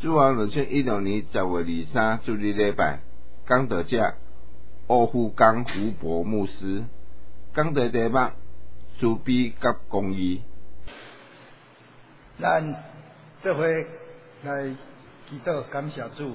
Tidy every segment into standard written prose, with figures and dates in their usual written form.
主王2016年10月23主日礼拜，讲道者欧富冈胡伯牧师，讲道题目慈悲甲公义。 咱这回来祈祷感谢主，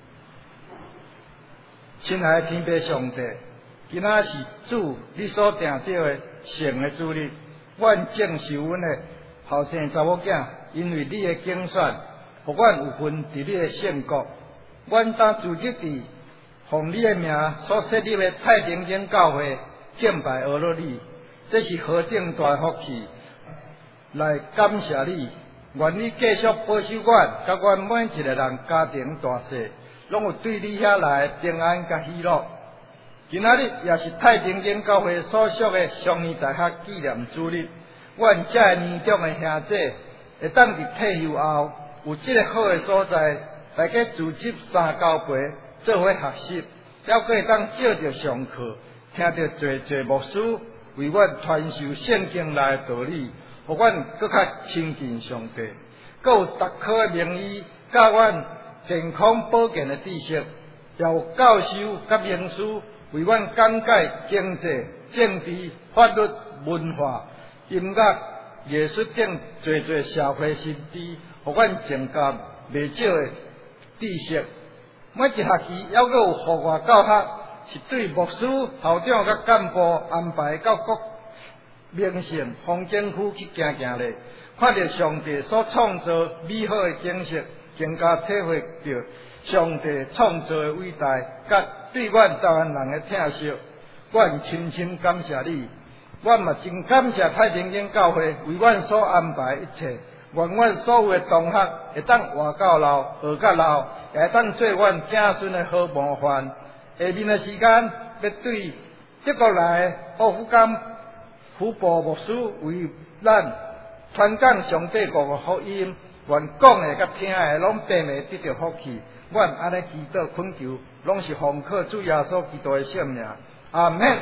亲爱的天父上帝，今仔是主你所定定的圣的主日，阮正是阮的后生查某囝，因为你的拣选，互阮有份伫你的圣国，阮当自己伫奉你的名所设立的太平间教会敬拜阿罗你，这是何等大福气！来感谢你，愿你继续保守阮，甲阮每一个人家庭大细，拢有对你遐来平安甲喜乐。今仔日也是太平间教会所属的双年大学纪念主日，阮遮个年长的兄弟会当伫退休后有即个好的所在，大家组织三交陪做伙学习，还佫会当借着上课，听着侪侪牧师为阮传授圣经内的道理，互阮佫较亲近上帝。佫有逐科的名医教阮健康保健的知识，也有教授甲名师为阮讲解经济、政治、法律、文化、音乐、艺术等侪侪社会新知，互阮增加袂少的知识。每一学期还佫有户外教学，是对牧师、校长甲干部安排到各名胜风景区去行行咧，看到上帝所创造美好的景色，更加体会到上帝创造的伟大，甲对阮台湾人的疼惜。阮深深感谢你，阮嘛真感谢太平间教会为阮所安排一切。愿阮所有的同学会当活到老，学到老，也会当做阮子孙的好模范。下面的时间要对德国来的奥富冈胡伯牧师为咱传讲上帝国的福音，愿讲的甲听的拢并未得到福气。阮安尼祈祷恳求，拢是奉靠主耶稣基督的圣名，阿门。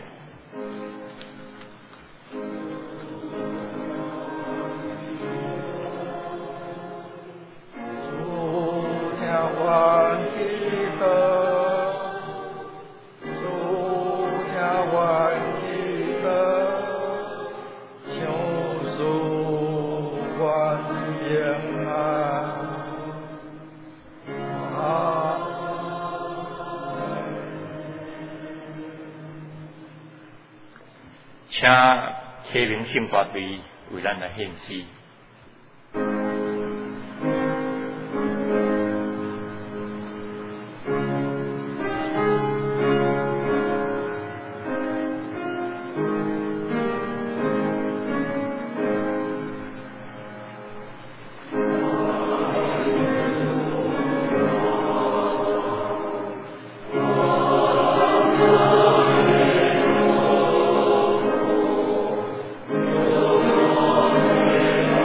愿记得，主呀，愿记得，救赎愿平安。 请启明信歌队为咱来献诗。 Oh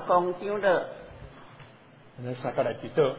公长老。 咱三个来祈祷。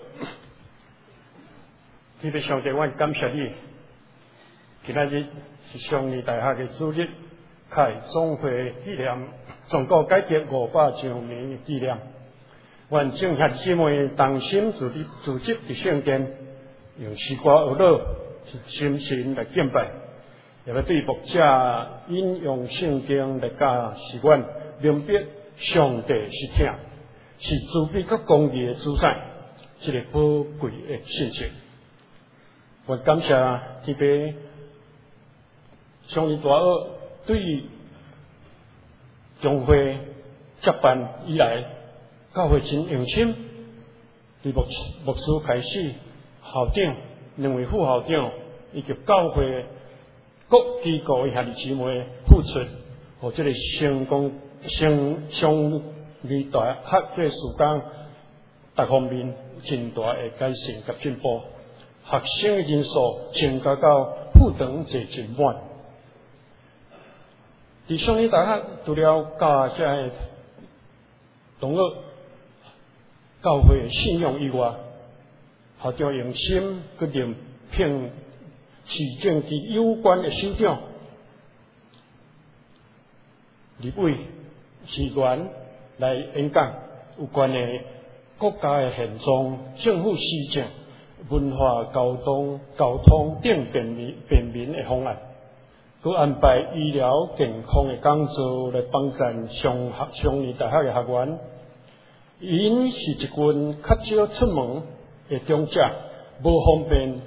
天父上帝，我感谢你，今仔日是上帝大学的主日，开总会纪念中国改革500周年的纪念。愿正协姊妹同心自执伫圣殿，用诗歌学乐，心神来敬拜，也要对牧者引用圣经来教示阮，明白上帝是听，是慈悲甲公义的主宰，这个宝贵的信息。我感谢天父上帝大学对中会接办以来，教会真用心，对牧师开始，校长、2位副校长以及教会各机构的兄弟姊妹付出，和这个成功上理大学这个时间，各方面真大的改善及进步。学生的人数增加到课堂坐真满。伫上帝大学除了教这些同学教会的信仰以外，校长用心决定聘市政及有关的首长、立委、市员来演讲有关的国家的现状、政府施政、文化交通等便民的方案，佮安排医疗健康的讲座来帮助上义大学的学员。因是一群较少出门的长者，无方便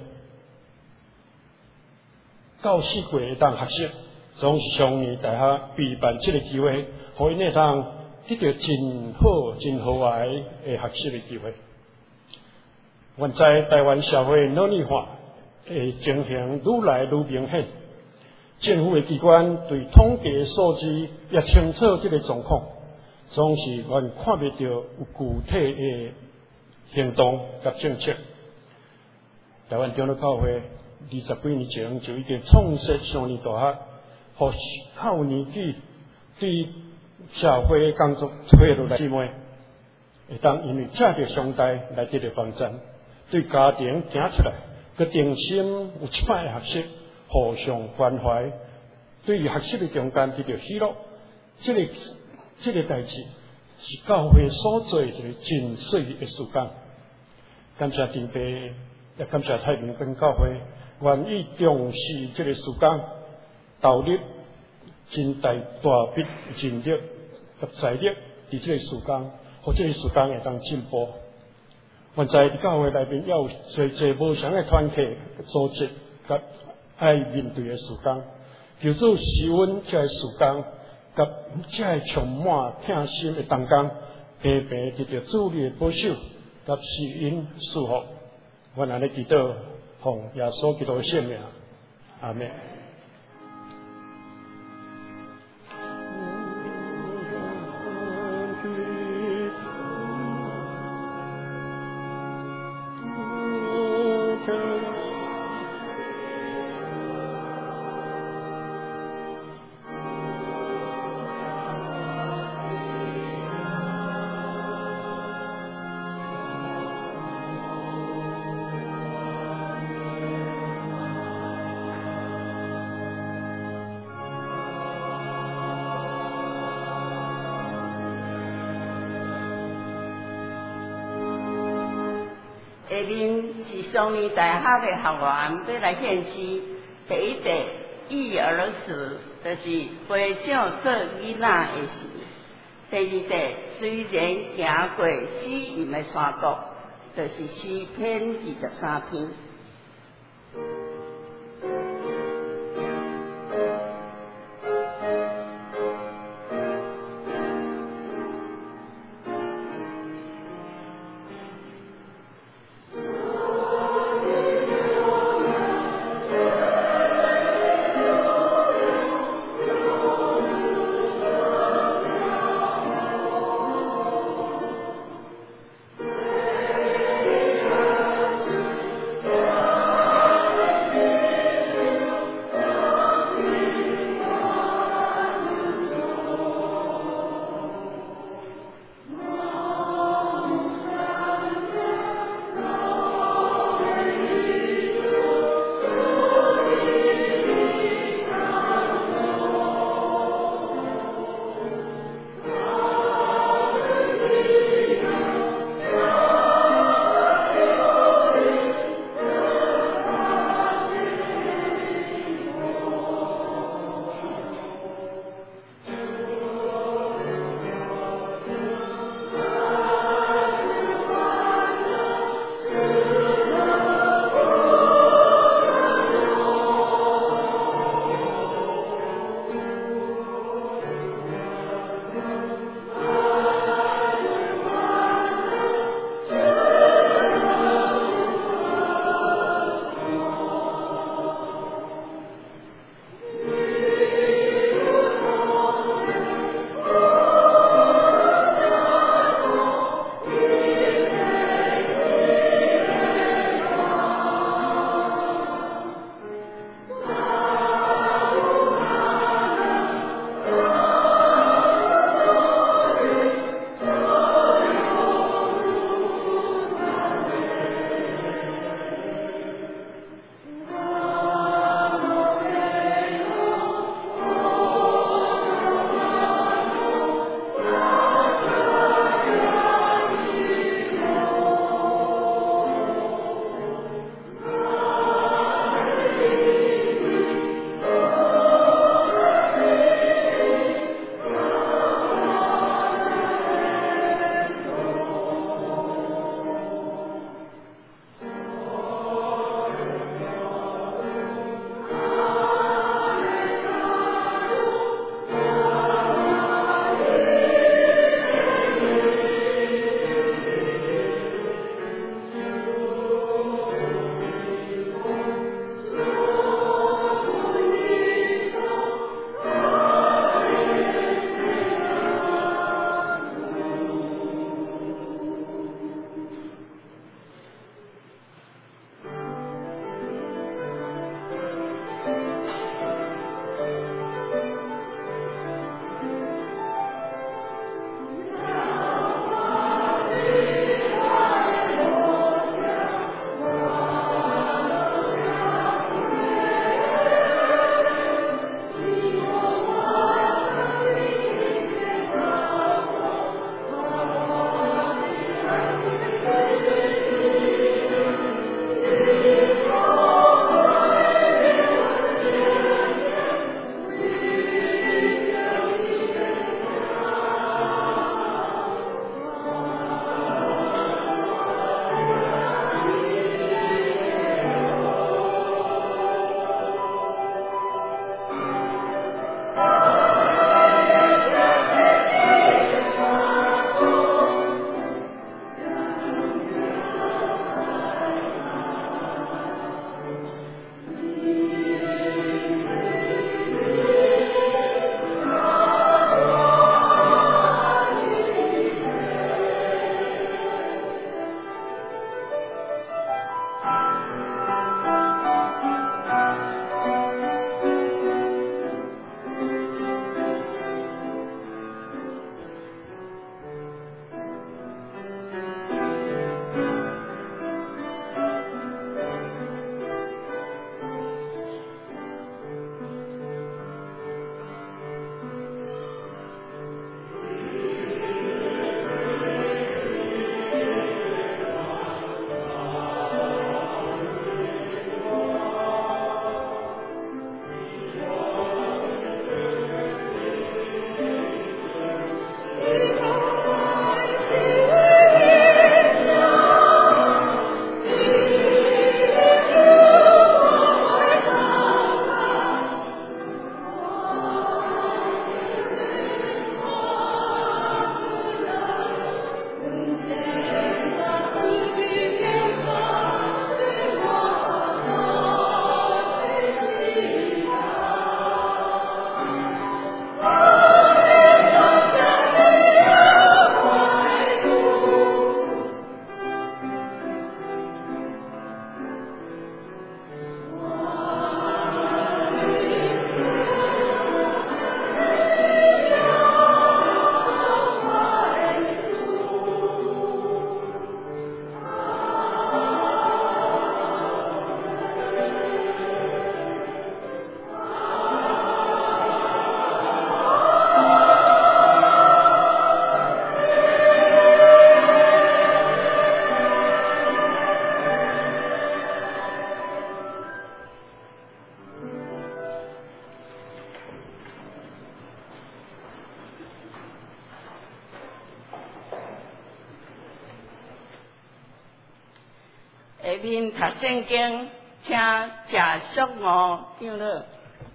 到4岁会当学习，总是上义大学备办这个机会，互因会当得到真好的学习的机会。原在台湾社会脑力化的情形愈来愈明显，政府的机关对统计的数字也清楚这个状况，总是原看不到有具体的行动及政策。台湾长老教会20几年前就已经创设上义大学，互靠年纪对社会工作退落来姊妹，会当因为借着上帝来得到帮助。对家庭行出来，佮定心有一摆的学习，互相关怀，对于学习的中间得到喜乐，这个代志是教会所做一个真水的事工。感谢天父，也感谢太平间教会愿意重视这个事工，投入真大笔人力及财力伫这个事工，互这个事工会当进步。原在教会内面也有侪无相的团体组织，甲爱面对的事工，求主使阮这个事工，甲这个充满疼心的同工，平平得到主力的保守，甲施恩祝福。我安尼祈祷，奉耶稣基督的圣名，阿们。 下面是上义大学的学员要来献诗。第一题育儿词，就是回想做囡仔的事；第二题虽然行过死荫的山谷，就是诗篇23篇。 下面读圣经，请谢淑娥长老。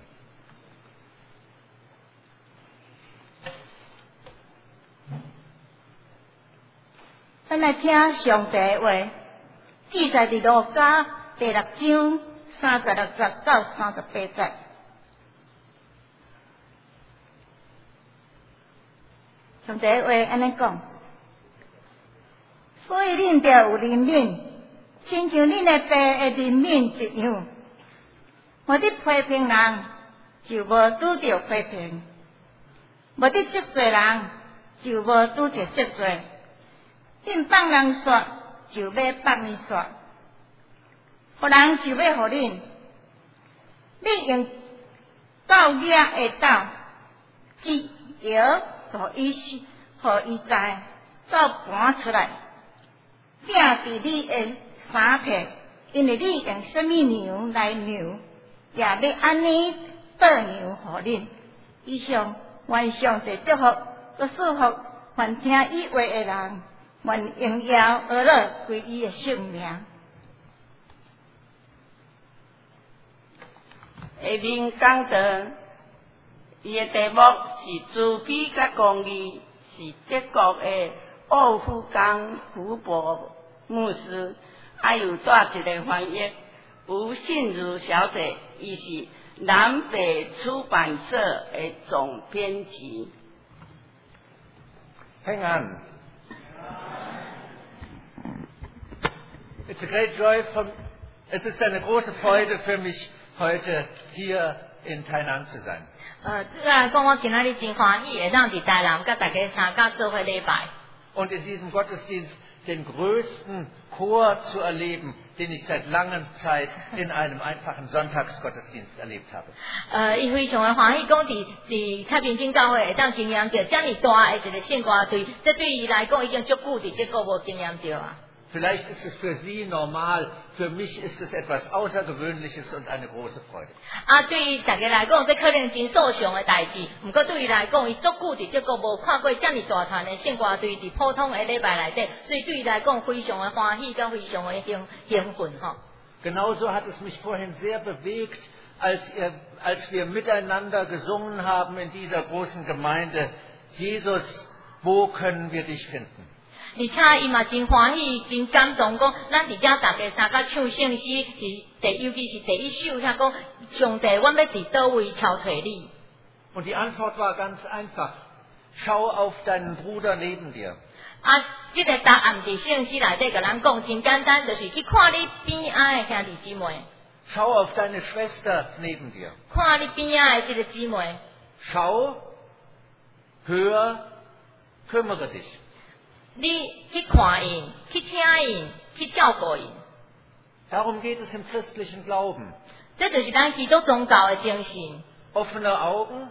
咱来听上帝的话，记载伫路加第6章36节到38节。上帝的话安尼讲，所以恁着有怜悯，亲像恁的爸会怜悯一样。无伫批评人，就无拄着批评；无伫责罪人，就无拄着责罪。恁放人煞，就要放伊煞；互人就要互恁。你用斗野的斗，只摇，互伊知，再搬出来，拼伫你的衫皮，因为你用什么牛来牛，也要安尼倒牛互恁。以上愿上帝祝福，佮祝福凡听伊话的人。愿荣耀而乐归伊的圣名。 下面讲到，伊的题目是慈悲甲公义，是德国的奥夫冈福伯牧师，还有带一个翻译吴信如小姐，伊是南北出版社的总编辑。 Hang on. Es ist eine große Freude für mich, heute hier in Tainan zu sein. 虽然讲我今仔日真欢喜，会当伫台南甲大家参加做伙礼拜。 Und in diesem Gottesdienst den größten Chor zu erleben, den ich seit langer Zeit in einem einfachen Sonntagsgottesdienst erlebt habe. 伊非常的欢喜，讲伫太平间教会会当经验到遮尔大的一个圣歌队，这对伊来讲已经足久伫这个无经验到啊。 Vielleicht ist es für Sie normal, für mich ist es etwas Außergewöhnliches und eine große Freude. 对于大家来讲，这可能真所常的代志，不过对伊来讲，伊足久伫这个无看过遮尔大团的圣歌队伫普通的礼拜内底，所以对伊来讲非常的欢喜，跟非常的兴奋吼。 Genauso hat es mich vorhin sehr bewegt, als wir miteinander gesungen haben in dieser großen Gemeinde. Jesus, wo können wir dich finden? 而且伊嘛真欢喜，真感动，讲咱伫遮大家三甲唱圣诗，尤其是第一首，遐讲上帝，阮要伫倒位找找你。 Und die Antwort war ganz einfach: Schau auf deinen Bruder neben dir. 这个答案伫圣诗内底甲咱讲真简单，就是去看你边仔的兄弟姊妹。 Schau auf deine Schwester neben dir. 看你边仔的这个姊妹。 Schau, hör, kümmere dich. 你去看因，去听因，去照顾因。 Darum geht es im christlichen Glauben. 这就是咱基督宗教的精神。 Offene Augen,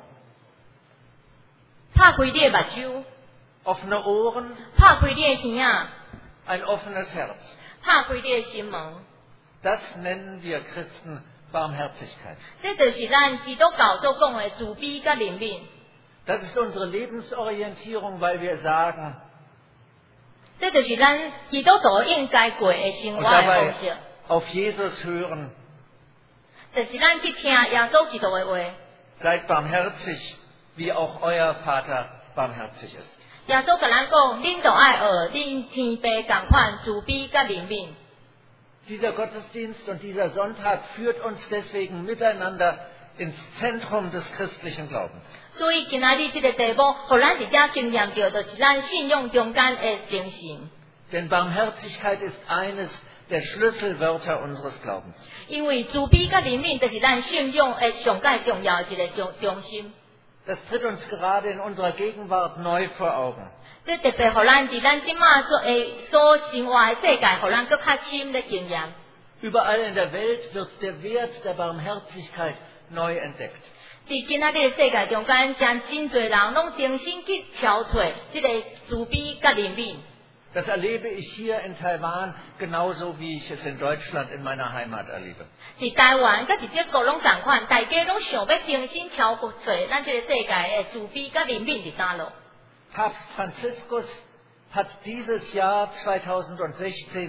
拍开你的目睭。 offene Ohren, 拍开你的耳仔。 ein offenes Herz. 拍开你的心门。 Das nennen wir Christen Barmherzigkeit. 这就是咱基督教所讲的慈悲甲怜悯。 Das ist unsere Lebensorientierung, weil wir sagen, 这就是咱基督徒应该过的生活的方式。 auf Jesus hören. 就是咱去听耶稣基督的话。 Seid barmherzig, wie auch euer Vater barmherzig ist. 耶稣甲咱讲，恁就爱学恁天父同款慈悲甲怜悯。 Dieser Gottesdienst und dieser Sonntag führt uns deswegen miteinander ins Zentrum des christlichen Glaubens. 所以今仔日这个题目，互咱伫遮经验到，就是咱信仰中间的精神。 Denn Barmherzigkeit ist eines der Schlüsselwörter unseres Glaubens. 因为慈悲甲怜悯，就是咱信仰的上界重要的一个中心。 Das tritt uns gerade in unserer Gegenwart neu vor Augen. 这特别互咱伫咱即马所生活的世界，互咱更较深的经验。 Überall in der Welt wird der Wert der Barmherzigkeit neu entdeckt. 伫今仔日的世界中间，将真侪人拢重新去挑找这个慈悲甲怜悯。 Das erlebe ich hier in Taiwan genauso wie ich es in Deutschland in meiner Heimat erlebe. 伫台湾，甲伫这个拢同款，大家拢想要重新挑找咱这个世界的慈悲甲怜悯伫哪咯？ Papst Franziskus hat dieses Jahr 2016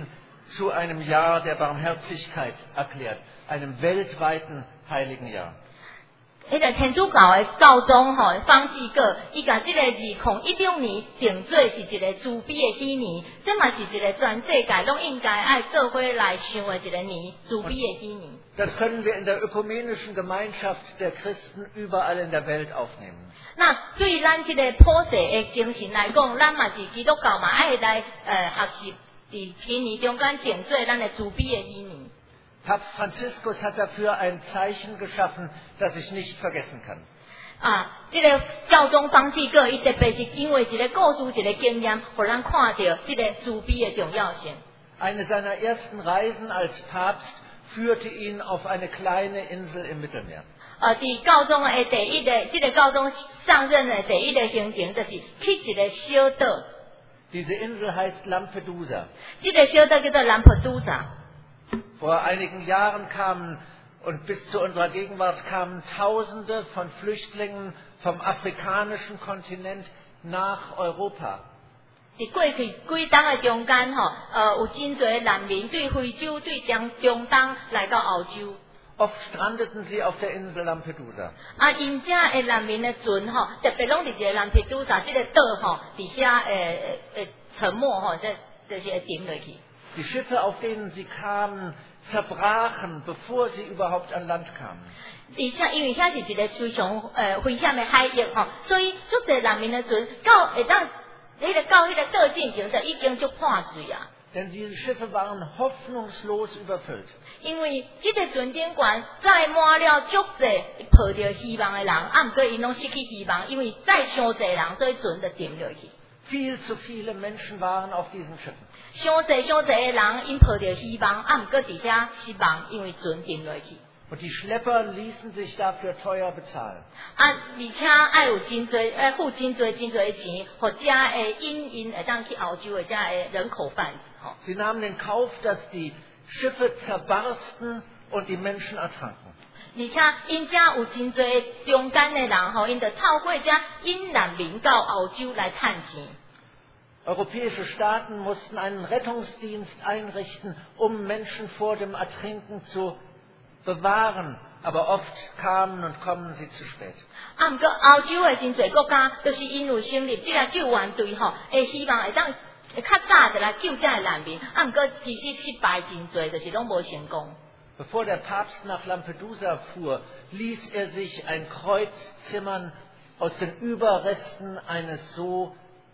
zu einem Jahr der Barmherzigkeit erklärt, einem weltweiten heiligen Jahr. 迄个天主教的教宗方济各，伊甲即个2016年定做是一个慈悲的喜年，这嘛是一个全世界拢应该爱做伙来想的一个年，慈悲的喜年。 Das können wir in der ökumenischen Gemeinschaft der Christen überall in der Welt aufnehmen. 那对咱即个普世的精神来讲，咱嘛是基督教嘛，爱来学习伫喜年中间定做咱的慈悲的喜年。 Papst Franziskus hat dafür ein Zeichen geschaffen, das ich nicht vergessen kann. 这个教宗方济各，伊特别是因为一个故事、一个经验，互咱看到这个慈悲的重要性。 Eine seiner ersten Reisen als Papst führte ihn auf eine kleine Insel im Mittelmeer. 伫教宗的第一个，这个教宗上任的第一个行程，就是去一个小岛。 Diese Insel heißt Lampedusa. 这个小岛叫做兰普杜萨。 Vor einigen Jahren kamen und bis zu unserer Gegenwart kamen Tausende von Flüchtlingen vom afrikanischen Kontinent nach Europa. 伫过去几冬的中间有真侪难民对非洲、对中东来到澳洲。 Oft strandeten sie auf der Insel Lampedusa. 因遮的难民的船特别拢伫一个兰普杜萨这个岛伫遐沉没就是会沉落去。 Die Schiffe, auf denen sie kamen, zerbrachen, bevor sie überhaupt an Land kamen. 而且因为遐是一个非常危险的海域所以足侪难民的船到会当到迄个岛进前就已经就破碎啊。 Denn diese Schiffe waren hoffnungslos überfüllt. 因为这个船顶悬载满了足侪抱着希望的人，毋过因拢失去希望，因为载伤侪人，所以船就沉落去。 Viel zu viele Menschen waren auf diesen Schiffen. 伤侪的人，因抱着希望，毋过伫遐失望，因为船沉落去。 Und die Schlepper ließen sich dafür teuer bezahlen. 而且爱有真侪付真侪的钱，或者因会当去澳洲的遮的人口贩子 Sie nahmen in Kauf, dass die Schiffe zerbarsten und die Menschen ertranken. 而且因遮有真侪中间的人因就透过遮因难民到澳洲来趁钱。 Europäische Staaten mussten einen Rettungsdienst einrichten, um Menschen vor dem Ertrinken zu bewahren, aber oft kamen und kommen sie zu spät. 毋过澳洲的真侪国家，就是因为成立这个救援队希望会当较早就来救遮的难民，毋过其实失败真侪，就是拢无成功。 Bevor der Papst nach Lampedusa fuhr, ließ er sich ein Kreuz zimmern aus den Überresten eines so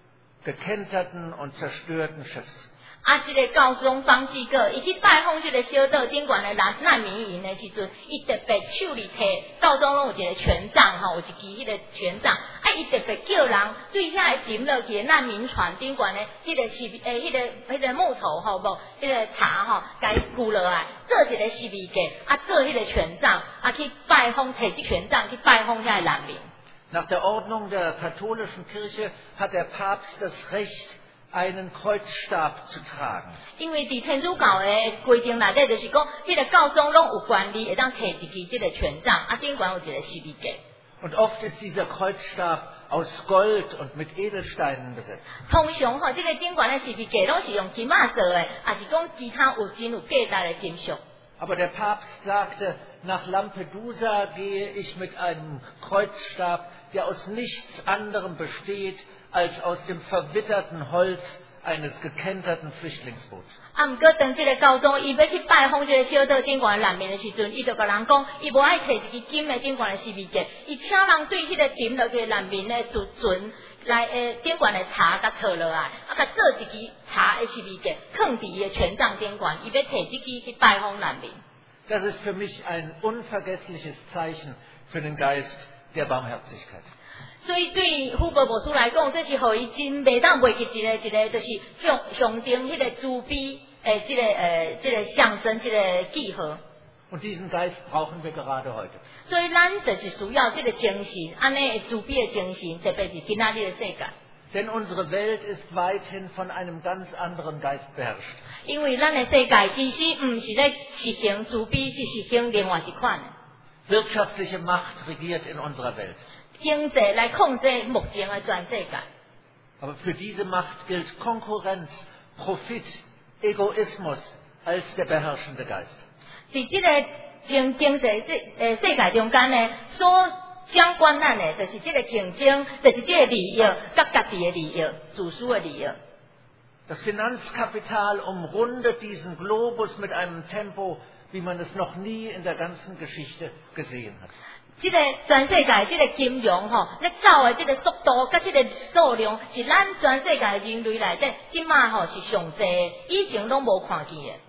gekenterten und zerstörten Schiffs. 这个教宗方济各，伊去拜访这个小岛顶悬的难民营的时阵，伊特别手里摕教宗拢有一个权杖有一支迄个权杖，伊特别叫人对遐沉落去的难民船顶悬的迄个迄个木头无，迄个茶甲伊锯落来，做一个十字架，做迄个权杖，去拜访摕这权杖去拜访遐难民。 Nach der Ordnung der katholischen Kirche hat der Papst das Recht, einen Kreuzstab zu tragen. 因为伫天主教的规定内底，就是讲，迄个教宗拢有权利会当摕一支这个权杖，顶悬有一个十字架。 Und oft ist dieser Kreuzstab aus Gold und mit Edelsteinen besetzt. 通常这个顶悬的十字架拢是用金仔做的，也是讲其他有真有价值的金属。 Aber der Papst sagte, nach Lampedusa gehe ich mit einem Kreuzstab, der aus nichts anderem besteht, als aus dem verwitterten Holz eines gekenterten Flüchtlingsboots. 毋过当这个教宗伊要去拜访这个小岛顶悬难民的时阵，伊就甲人讲，伊无爱摕一支金的顶悬的十字架，伊请人对迄个沉落去难民的船来顶悬的茶甲摕落来，甲做一支茶的十字架，放伫伊的权杖顶悬，伊要摕这支去拜访难民。 Das ist für mich ein unvergessliches Zeichen für den Geist der Barmherzigkeit. 所以对福伯牧师来讲，这是互伊真袂当袂记一个，就是象征迄个慈悲这个象征，这个记号。 Und diesen Geist brauchen wir gerade heute. 所以咱就是需要这个精神，安尼慈悲的精神，特别是今仔日的世界。 Denn unsere Welt ist weithin von einem ganz anderen Geist beherrscht. 因为咱的世界其实唔是咧实行慈悲，是实行另外一款。 Wirtschaftliche Macht regiert in unserer Welt. 经济来控制目前的全世界。 Aber für diese Macht gilt Konkurrenz, Profit, Egoismus als der beherrschende Geist. 在这个经济世界中间呢，所掌管咱的，就是这个竞争，就是这个利益，甲家己的利益、自私的利益。 Das Finanzkapital umrundet diesen Globus mit einem Tempo, wie man es noch nie in der ganzen Geschichte gesehen hat. 这个全世界这个金融咧走的这个速度，甲这个数量，是咱全世界人类内底，即马是上济，以前拢无看见的。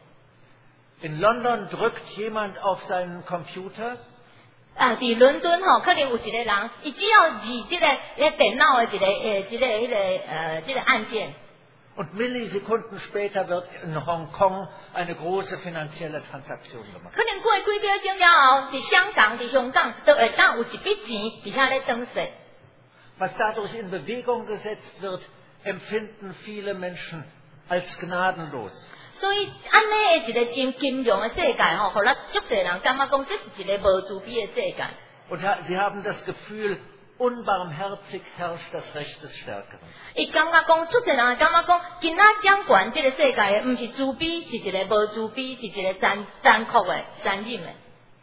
In London drückt jemand auf seinen Computer. 在伦敦可能有一个人，伊只要按这个电脑的这个按键。 Und Millisekunden später wird in Hongkong eine große finanzielle Transaktion gemacht. 可能过几秒钟了后，在香港、在香港都会当有一笔钱伫遐咧转势。 Was dadurch in Bewegung gesetzt wird, empfinden viele Menschen als gnadenlos. 所以安尼的一个金融的世界互咱足侪人感觉讲，这是一个无慈悲的世界。 Und sie haben das Gefühl, unbarmherzig herrscht das Recht des Stärkeren. 伊感觉讲，足侪人感觉讲，今仔掌管这个世界的，毋是慈悲，是一个无慈悲，是一个残酷的、残忍的。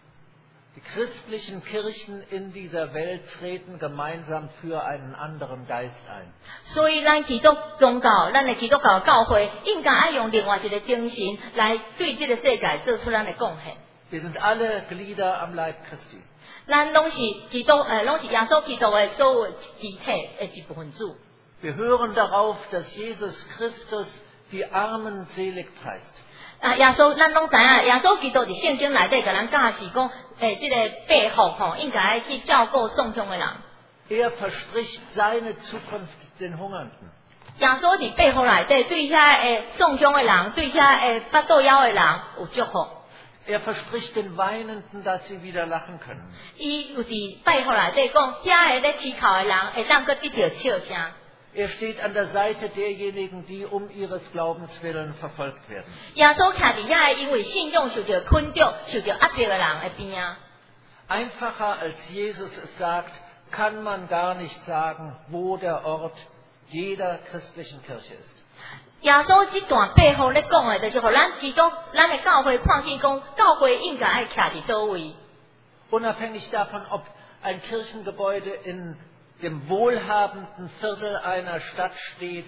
Die christlichen Kirchen in dieser Welt treten gemeinsam für einen anderen Geist ein. 所以，咱基督宗教，咱的基督教教会，应该爱用另外一个精神来对这个世界做出咱的贡献。 Wir sind alle Glieder am Leib Christi. 咱拢是基督，拢是耶稣基督的所有肢体的一部分子。 Wir hören darauf, dass Jesus Christus die Armen selig preist. 耶稣，咱拢知影，耶稣基督伫圣经内底，甲咱教是讲，这个背后应该去照顾送穷的人。 Er verspricht seine Zukunft den Hungernden. 耶稣伫背后内底，对遐送穷的人，对遐腹肚枵的人有祝福。 Er verspricht den Weinenden, dass sie wieder lachen können. 伊有伫背后内底讲，遐咧乞讨的人会当搁得到笑声。 Er steht an der Seite derjenigen, die ihres Glaubens willen verfolgt werden. 耶稣徛伫遐，因为信仰受到困着、受到压迫的人的边啊。 Einfacher als Jesus es sagt, kann man gar nicht sagen, wo der Ort jeder christlichen Kirche ist. 耶稣这段背后咧讲的，就是互咱基督、咱的教会看见讲，教会应该爱徛伫倒位。 Unabhängig davon, ob ein Kirchengebäude in dem wohlhabenden Viertel einer Stadt steht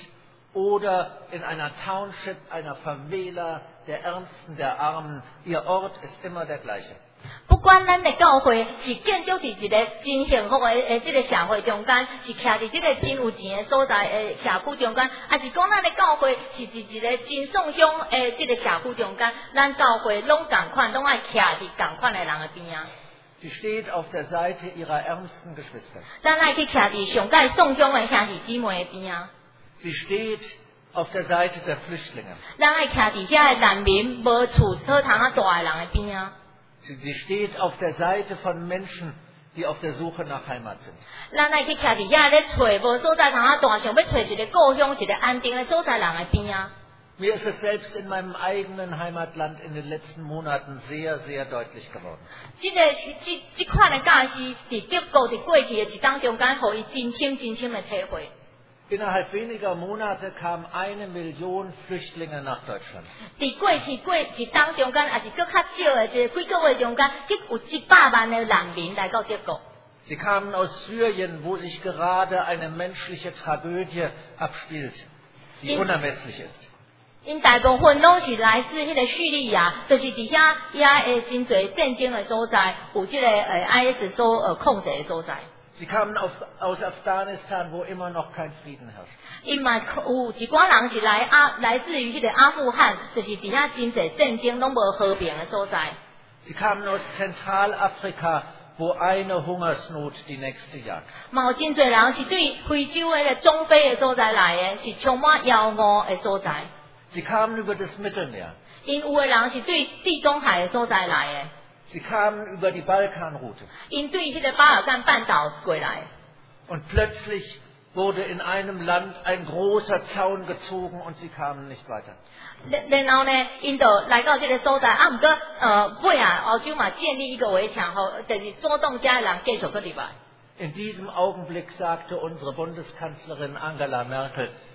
oder in einer Township, einer Favela, der Ärmsten, der Armen, ihr Ort ist immer der gleiche. 不管咱的教会是建筑伫一个真幸福的这个社会中间，是徛伫这个真有钱的所在的社区中间，还是讲咱的教会是伫一个真送乡的这个社区中间，咱教会拢同款，拢爱徛伫同款的人的边啊。 Sie steht auf der Seite ihrer ärmsten Geschwister. 咱爱去徛伫上界送乡的兄弟姊妹的边啊。 Sie steht auf der Seite der Flüchtlinge. 咱爱徛伫遐的难民无厝好通啊住的人的边啊。 Sie steht auf der Seite von Menschen, die auf der Suche nach Heimat sind. 咱爱去徛伫遐咧找无所在通啊住，想要找一个故乡、一个安定的所在人的边啊。 Mir ist es selbst in meinem eigenen Heimatland in den letzten Monaten sehr, sehr deutlich geworden. 这款的教示，伫德国伫过去的一当中间，互伊真深的体会。 Innerhalb weniger Monate kamen 1 Million Flüchtlinge nach Deutschland. 伫过一当中间，也是搁较少的，即几个月中间，有100万的难民来到德国。 Sie kamen aus Syrien, wo sich gerade eine menschliche Tragödie abspielt, die unermesslich ist. 因大部分拢是来自迄个叙利亚，就是伫遐诶真侪战争的所在，有即个IS 所控制的所在。 Sie kamen aus Afghanistan, wo immer noch kein Frieden herrscht. 因嘛有一寡人是来自于迄个阿富汗，就是伫遐真侪战争拢无和平的所在。 Sie kamen aus Zentralafrika, wo eine Hungersnot die nächste jagt. 嘛有真侪人是对非洲的中非的所在来的，是充满妖恶的所在。 Sie kamen über das Mittelmeer. 因有的人是对地中海的所在来的。 Sie kamen über die Balkanroute. 因对迄个巴尔干半岛过来。 Und plötzlich wurde in einem Land ein großer Zaun gezogen und sie kamen nicht weiter. 然后呢，因就来到这个所在，不过尾啊，欧洲嘛建立一个围墙，就是阻挡遮的人继续搁入来。 In diesem Augenblick sagte unsere Bundeskanzlerin Angela Merkel,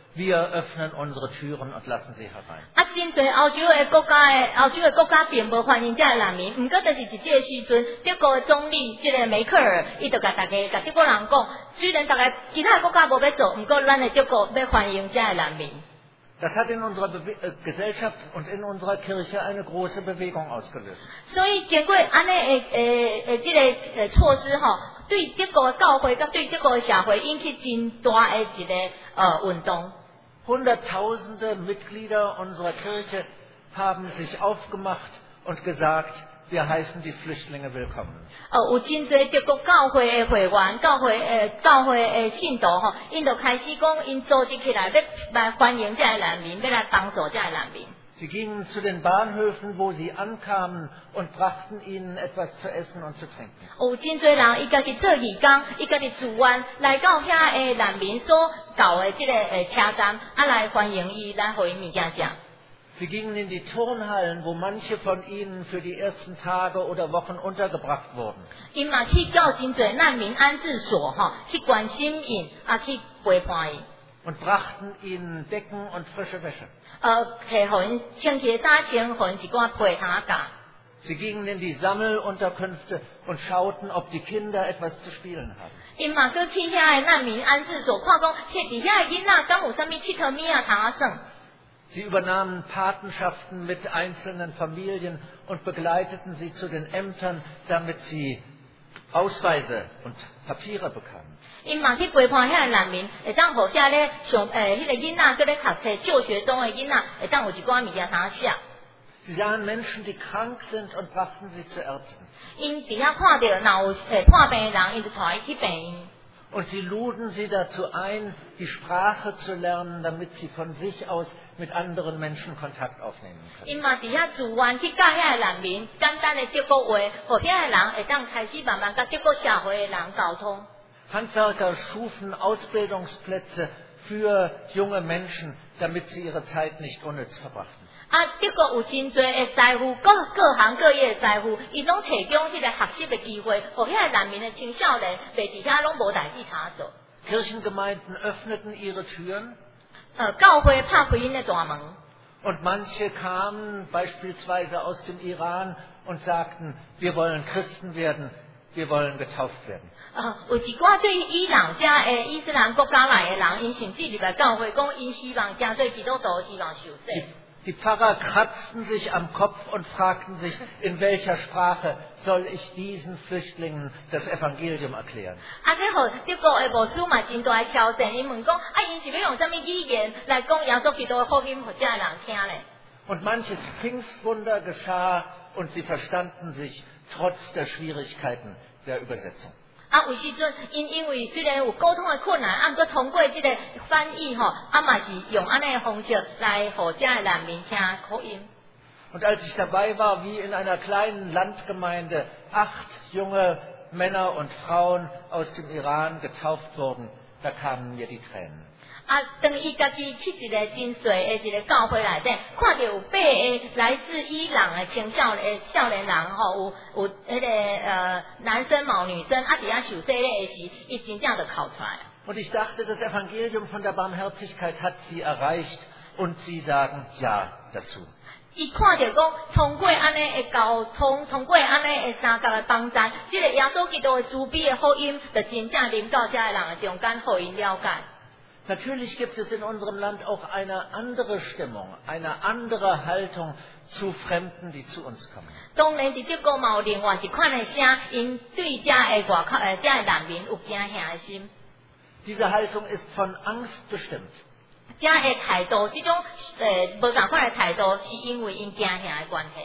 wir öffnen unsere Türen und lassen sie herein. 真侪欧洲的国家并无欢迎这个难民，毋过就是伫这个时阵，德国的总理这个梅克尔，伊就甲大家甲德国人讲，虽然大家其他国家无要做，毋过咱的德国要欢迎这个难民。 Das hat in unserer Gesellschaft und in unserer Kirche eine große Bewegung ausgelöst. 所以经过安尼这个措施吼，对德国的教会甲对德国的社会引起真大的一个运动。 Hunderttausende Mitglieder unserer Kirche haben sich aufgemacht und gesagt, wir heißen die Flüchtlinge willkommen. 有真侪德国教会的会员、教会的信徒吼，因就开始讲，因组织起来要来欢迎这些难民，要来帮助这些难民。 Sie gingen zu den Bahnhöfen, wo sie ankamen, und brachten ihnen etwas zu essen und zu trinken. 有真侪人，伊家己做义工，伊家己自愿来到遐的难民所到的这个车站，来欢迎伊，来互伊物件食。 Sie gingen in die Turnhallen, wo manche von ihnen für die ersten Tage oder Wochen untergebracht wurden. 因嘛去到真侪难民安置所吼，去关心因，去陪伴因。 Und brachten ihnen Decken und frische Wäsche. 摕互因穿起衫穿，互因一寡被衫架。 Sie gingen in die Sammelunterkünfte und schauten, ob die Kinder etwas zu spielen haben. 因嘛去遐的难民安置所看讲，伫遐的囡仔敢有啥物佚佗物啊通耍。 Sie übernahmen Patenschaften mit einzelnen Familien und begleiteten sie zu den Ämtern, damit sie Ausweise und Papiere bekamen. 因嘛去陪伴遐个难民，会当互遐咧上迄个囡仔伫咧读册就学中的囡仔，会当有一寡物件通写。 Sie sahen Menschen, die krank sind, und brachten sie zu Ärzten. 因伫遐看到若有患病的人，因就带伊去病院。 Und sie luden sie dazu ein, die Sprache zu lernen, damit sie von sich aus mit anderen Menschen Kontakt aufnehmen können. 因嘛伫遐自愿去教遐个难民简单的德国话，互遐个人会当开始慢慢甲德国社会的人沟通。 Handwerker schufen Ausbildungsplätze für junge Menschen, damit sie ihre Zeit nicht unnütz verbrachten. 德国有真侪的师傅，各行各业的师傅，伊拢提供迄个学习的机会，互遐个难民的青少年，袂伫遐拢无代志通做。 Kirchengemeinden öffneten ihre Türen. 教会拍开因的大门。 Und manche kamen beispielsweise aus dem Iran und sagten, wir wollen Christen werden, wir wollen getauft werden. 有一寡对伊朗遮的伊斯兰国家来的人，因甚至入来教会讲，因希望加做基督徒，希望受洗。 Die Pfarrer kratzten sich am Kopf und fragten sich, in welcher Sprache soll ich diesen Flüchtlingen das Evangelium erklären? 这好德国的牧师嘛真大的挑战，因问讲，因是要用什么语言来讲耶稣基督的福音，互这人听咧？ Und manches Pfingstwunder geschah und sie verstanden sich trotz der Schwierigkeiten der Übersetzung. 有时阵因为虽然有沟通的困难，毋过通过这个翻译嘛是用安尼的方式来互这个难民听福音。 Und als ich dabei war, wie in einer kleinen Landgemeinde 8 junge Männer und Frauen aus dem Iran getauft wurden, da kamen mir die Tränen. 当伊家己去一个真细的一个教会内底，看到有8个来自伊朗的青少年人吼，有迄个男生毛女生，伫遐受洗礼的时，伊真正就哭出来。 Und ich dachte, das Evangelium von der Barmherzigkeit hat sie erreicht und sie sagen Ja dazu. 伊看到讲，通过安尼的交通，通过安尼的三角的帮助，这个耶稣基督的慈悲的福音，就真正临到这个人的中间，互因了解。 Natürlich gibt es in unserem Land auch eine andere Stimmung, eine andere Haltung zu Fremden, die zu uns kommen. 当然，伫德国嘛有另外一款的声，因对这个外口这个难民有惊吓的心。 Diese Haltung ist von Angst bestimmt. 这个态度，这种无同款的态度，是因为因惊吓的关系。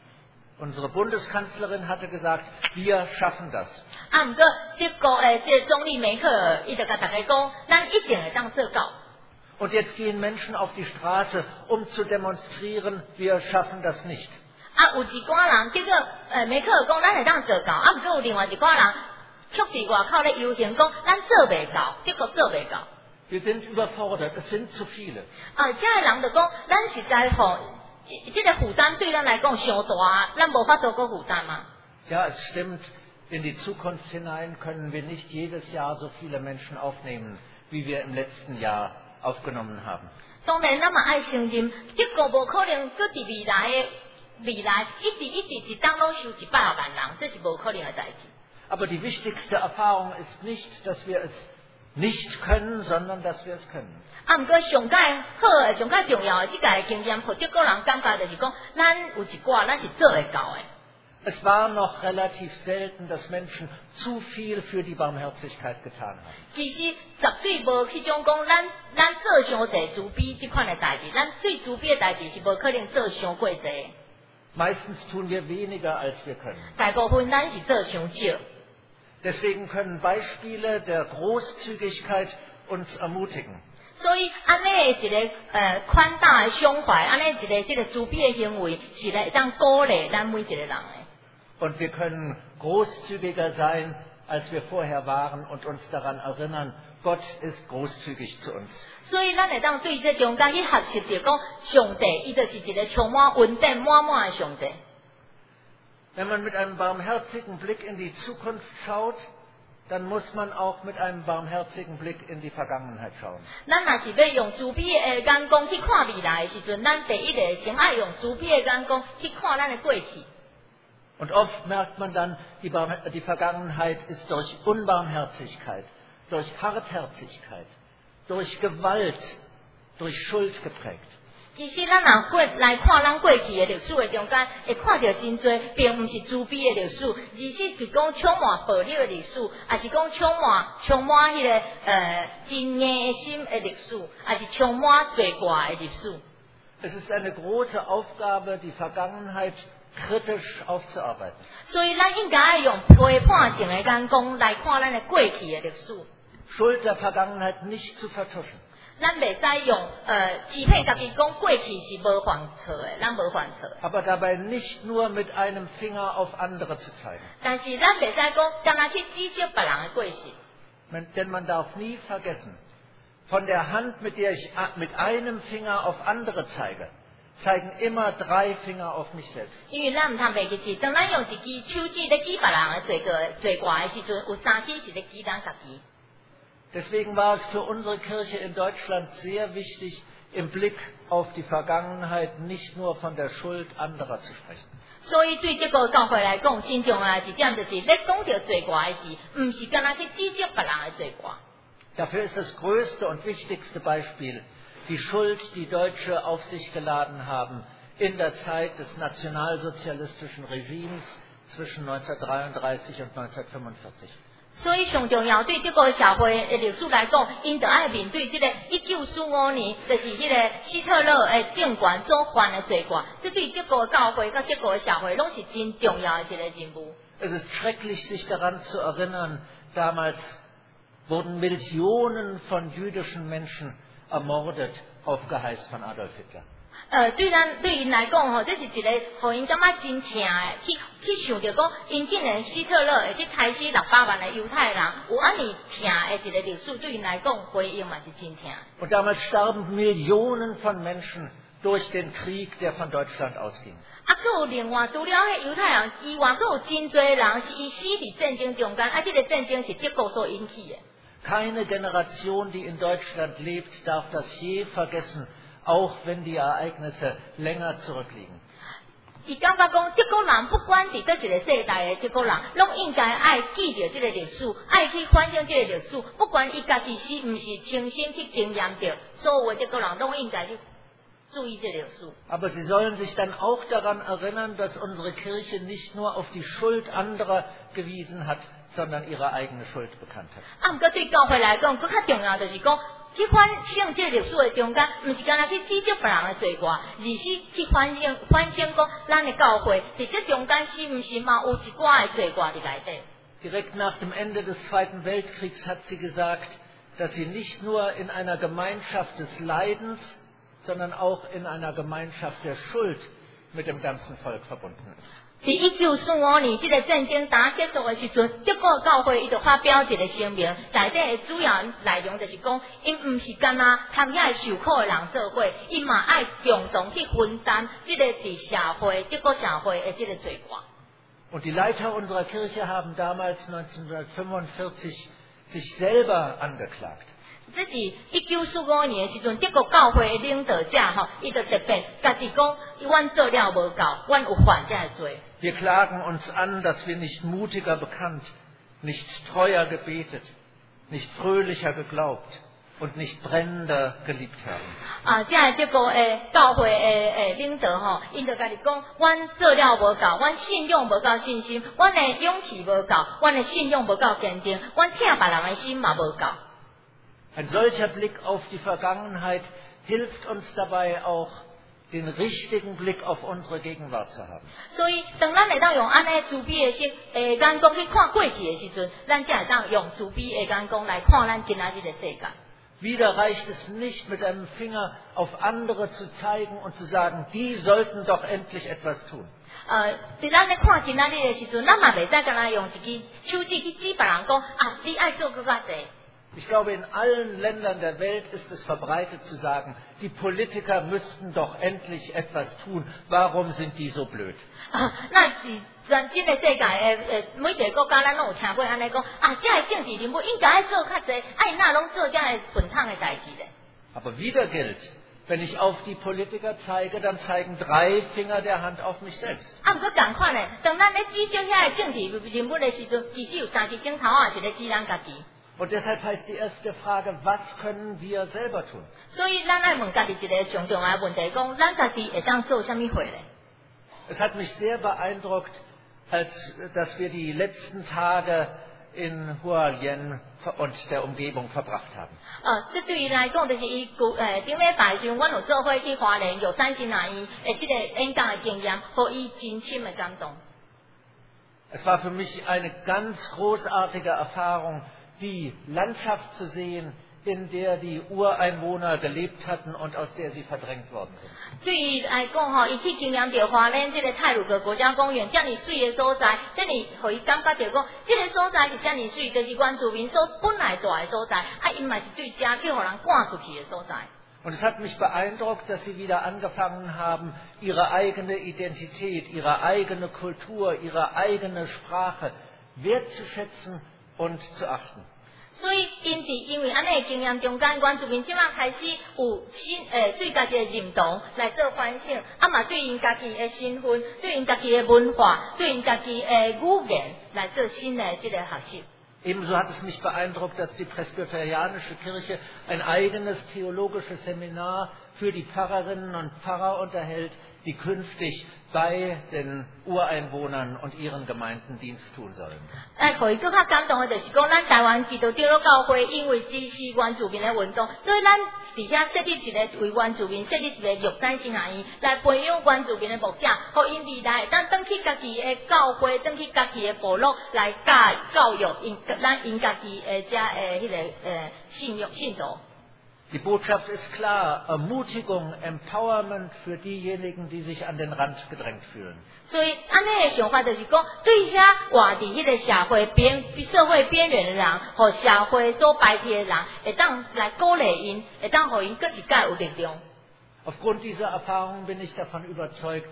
Unsere Bundeskanzlerin hatte gesagt, wir schaffen das. 毋过德国这总理梅克尔，伊就甲大家讲，咱一定会当做到。 Und jetzt gehen Menschen auf die Straße, um zu demonstrieren, wir schaffen das nicht. 有一寡人，结果梅克尔讲，咱会当做到。毋过有另外一寡人，却伫外口咧游行讲，咱做袂到，德国做袂到。 Wir sind überfordert, es sind zu viele. 这个人就讲，咱实在吼。 这个负担对咱来讲上大，咱无法度个负担嘛。 Ja, es stimmt. In die Zukunft hinein können wir nicht jedes Jahr so viele Menschen aufnehmen, wie wir im letzten Jahr aufgenommen haben. 当然，咱嘛爱承认，德国无可能搁伫未来一直当拢收160万人，这是无可能的代志。 Aber die wichtigste Erfahrung ist nicht, dass wir es nicht können, sondern dass wir es können. 毋过上界好诶，上界重要诶，即个经验，互德国人感觉就是讲，咱有一寡咱是做会到诶。 Es war noch relativ selten, dass Menschen zu viel für die Barmherzigkeit getan haben. 其实绝对无迄种讲，咱做伤济慈悲即款诶代志，咱最慈悲诶代志是无可能做伤过济。 Meistens tun wir weniger, als wir können. 大部分咱是做伤少。 Deswegen können Beispiele der Großzügigkeit uns ermutigen. 所以安尼诶一个宽大诶胸怀，安尼一个慈悲诶行为，是来当鼓励咱每一个人诶。 Und wir können großzügiger sein, als wir vorher waren und uns daran erinnern, Gott ist großzügig zu uns. 所以咱会当对这中间去学习着讲，上帝伊就是一个充满恩典满满诶上帝。 Wenn man mit einem barmherzigen Blick in die Zukunft schaut, dann muss man auch mit einem barmherzigen Blick in die Vergangenheit schauen. 咱若是要用慈悲诶眼光去看未来诶时阵，咱第一个先爱用慈悲诶眼光去看咱诶过去。 Und oft merkt man dann, die Vergangenheit ist durch Unbarmherzigkeit, durch Hartherzigkeit, durch Gewalt, durch Schuld geprägt. 其实咱若来看咱过去的历史的中间，会看到真多，并唔是慈悲的历史，而是讲充满暴力的历史，也是讲充满迄个真硬心的历史，也是充满罪过的历史。 Es ist eine große Aufgabe, die Vergangenheit kritisch aufzuarbeiten. 所以咱应该用批判性的眼光来看咱的过去的历史。 Schuld der Vergangenheit nicht zu vertuschen. 咱袂使用欺骗家己讲过去是无犯错的，咱无犯错。 Aber dabei nicht nur mit einem Finger auf andere zu zeigen. 但是咱袂使讲，干那去指责别人的过去。 Denn man darf nie vergessen, von der Hand, mit der ich mit einem Finger auf andere zeige, zeigen immer 3 Finger auf mich selbst. 因为咱唔通袂记住，当咱用一支手指咧指别人的罪过的时阵，有3支是咧指咱家己。 Deswegen war es für unsere Kirche in Deutschland sehr wichtig, im Blick auf die Vergangenheit nicht nur von der Schuld anderer zu sprechen. 所以对这个教会来讲，真重要一点就是，咧讲到罪过的时，唔是干那去指责别人的罪过。 Dafür ist das größte und wichtigste Beispiel die Schuld, die Deutsche auf sich geladen haben in der Zeit des nationalsozialistischen Regimes zwischen 1933 und 1945. 所以上重要对这个社会的历史来讲，因就爱面对这个1945年，就是迄个希特勒的政权所犯的罪过，这对这个教会甲这个社会拢是真重要的一个任务。 Es ist schrecklich, sich daran zu erinnern, damals wurden Millionen von jüdischen Menschen ermordet auf Geheiß von Adolf Hitler. 对因来讲吼，这是一个互因感觉真疼的，去想着讲，因竟然希特勒会去杀死600万的犹太人，有安尼疼的一个历史，对因来讲回应嘛是真疼。 Und damals starben Millionen von Menschen durch den Krieg, der von Deutschland ausging. 佫有另外除了迄犹太人以外，佫有真侪人是伊死伫战争中间，这个战争是德国所引起的。 Keine Generation, die in Deutschland lebt, darf das je vergessen, auch wenn die Ereignisse länger zurückliegen. 伊感觉讲，德国人不管伫倒一个世代的德国人，拢应该爱记着这个历史，爱去反省这个历史。不管伊家己是毋是亲身去经验着，所有的德国人拢应该去注意这个历史。 Aber sie sollen sich dann auch daran erinnern, dass unsere Kirche nicht nur auf die Schuld anderer gewiesen hat, sondern ihre eigene Schuld bekannt hat. 毋过对教会来讲，佫较重要就是讲。去反省这历史的中间，唔是干那去指责别人的罪过，而是去反省讲，咱的教会伫这中间是唔是嘛有一寡的罪过伫内底。 Direkt nach dem Ende des Zweiten Weltkriegs hat sie gesagt, dass sie nicht nur in einer Gemeinschaft des Leidens, sondern auch in einer Gemeinschaft der Schuld mit dem ganzen Volk verbunden ist. 伫1945年这个战争打结束的时阵，德国教会伊就发表一个声明，内底的主要内容就是讲，因毋是干那参遐受苦的人做伙，伊嘛爱共同去分担这个伫社会德国社会的这个罪过。 Und die Leiter unserer Kirche haben damals 1945 sich selber angeklagt. 这是1945年的时阵，德国教会的领导者伊就特别家己讲，阮做了无够，阮有犯这个罪。 Wir klagen uns an, dass wir nicht mutiger bekannt, nicht treuer gebetet, nicht fröhlicher geglaubt und nicht brennender geliebt haben. 这个德国的教会的领导因就家己讲，阮做了无够，阮信仰无够信心，阮的勇气无够，阮的信仰无够坚定，阮疼别人的心嘛无够。 Ein solcher Blick auf die Vergangenheit hilft uns dabei auch, den richtigen Blick auf unsere Gegenwart zu haben. 所以，当咱会当用安尼慈悲的心、眼光去看过去的时阵，咱才会当用慈悲的眼光来看咱今仔日的世界。 Wieder reicht es nicht, mit einem Finger auf andere zu zeigen und zu sagen, die sollten doch endlich etwas tun. 伫咱咧看今仔日的时阵，咱嘛袂使干那用一支手指去指别人讲你爱做更加济。 Ich glaube, in allen Ländern der Welt ist es verbreitet zu sagen, die Politiker müssten doch endlich etwas tun. Warum sind die so blöd? 那是全真的世界每一个国家，咱拢有听过安尼讲这个政治人物应该爱做较济，那拢做这个笨汤的代志咧。 Aber wieder gilt, wenn ich auf die Politiker zeige, dann zeigen 3 Finger der Hand auf mich selbst. 不过同款咧，当咱咧指正遐个政治人物的时阵，其实有3只镜头一个指咱家己。 Und deshalb heißt die erste Frage, was können wir selber tun? 所以咱爱问家己一个上重要的问题，讲咱家己会当做什么货咧？ Es hat mich sehr beeindruckt, dass wir die letzten Tage in Hualien und der Umgebung verbracht haben. 这对于来讲，就是顶礼拜时，阮有做伙去花莲有3星阿姨这个演讲的经验，互伊真深的感动。 Es war für mich eine ganz großartige Erfahrung, die Landschaft zu sehen, in der die Ureinwohner gelebt hatten und aus der sie verdrängt worden sind. 对于来讲伊去经验到花莲这个太鲁阁国家公园这么水的所在，这么互伊感觉到讲，这个所在是这么水，就是原住民所本来住的所在，因嘛是对这去互人赶出去的所在。 Und es hat mich beeindruckt, dass sie wieder angefangen haben, ihre eigene Identität, ihre eigene Kultur, ihre eigene Sprache wertzuschätzen und zu achten. 所以，因为安尼的经验中间，原住民即马开始有对家己的认同来做反省，嘛对因家己的身份、对因家己的文化、对因家己的语言来做新的这个学习。 Ebenso hat es mich beeindruckt, dass die presbyterianische Kirche ein eigenes theologisches Seminar für die Pfarrerinnen und Pfarrer unterhält, die künftig bei den Ureinwohnern und ihren Gemeinden Dienst tun sollen. 互伊更较感动的就是讲，咱台湾基督教教会因为支持原住民的运动，所以咱伫遐设立一个为原住民设立一个玉山星阿姨来培养原住民的牧者，互因未来当去家己的教会，当去家己的部落来教育因家己的遮迄个信徒。 Die Botschaft ist klar, Ermutigung, Empowerment für diejenigen, die sich an den Rand gedrängt fühlen. 所以，安尼的想法就是讲，对遐活伫迄个社会边缘的人，和社会所排斥的人，会当来鼓励因，会当互因更一届有力量。 Aufgrund dieser Erfahrung bin ich davon überzeugt,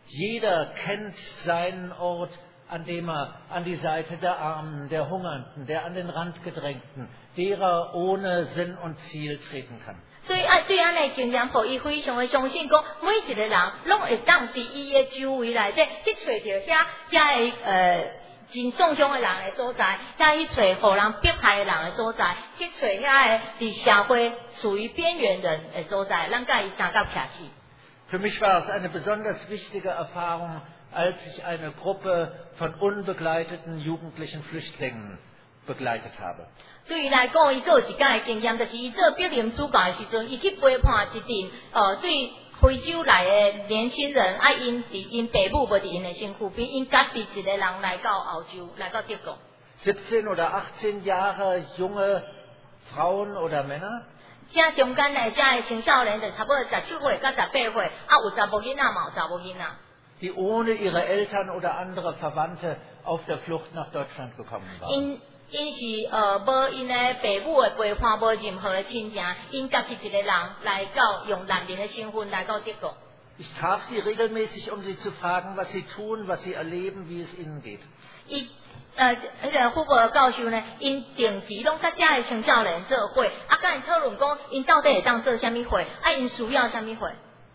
jeder kennt seinen Ort, an dem er an die Seite der Armen, der Hungernden, der an den Rand gedrängten, derer ohne Sinn und Ziel treten kann. 所以对安尼经验，互伊非常的相信，讲每一个人拢会当伫伊的周围内底去找到遐真丧伤的人的所在，遐去找互人迫害的人的所在，去找遐伫社会属于边缘人的所在，咱甲伊相甲徛起。 Für mich war es eine besonders wichtige Erfahrung, als ich eine Gruppe von unbegleiteten jugendlichen Flüchtlingen begleitet habe. 对于来讲，伊做一届的经验，就是伊做表演主教的时阵，伊去陪伴一群对非洲来的年轻人，因爸母无伫因的身躯边，因家己一个人来到澳洲，来到德国。 17 oder 18 Jahre junge Frauen oder Männer. 这中间的这的青少年就差不多17岁到18岁，有查某囡仔嘛，有查某囡仔。 Die ohne ihre Eltern oder andere Verwandte auf der Flucht nach Deutschland gekommen waren. 因是无因的爸母的陪伴，无任何的亲情，因家己一个人来到用难民的身份来到德国。 Ich traf sie regelmäßig, um sie zu fragen, was sie tun, was sie erleben, wie es ihnen geht. 迄个副部教授呢，因定期拢甲遮的青少年做伙，甲因讨论讲，因到底会当做啥物会，因需要啥物会。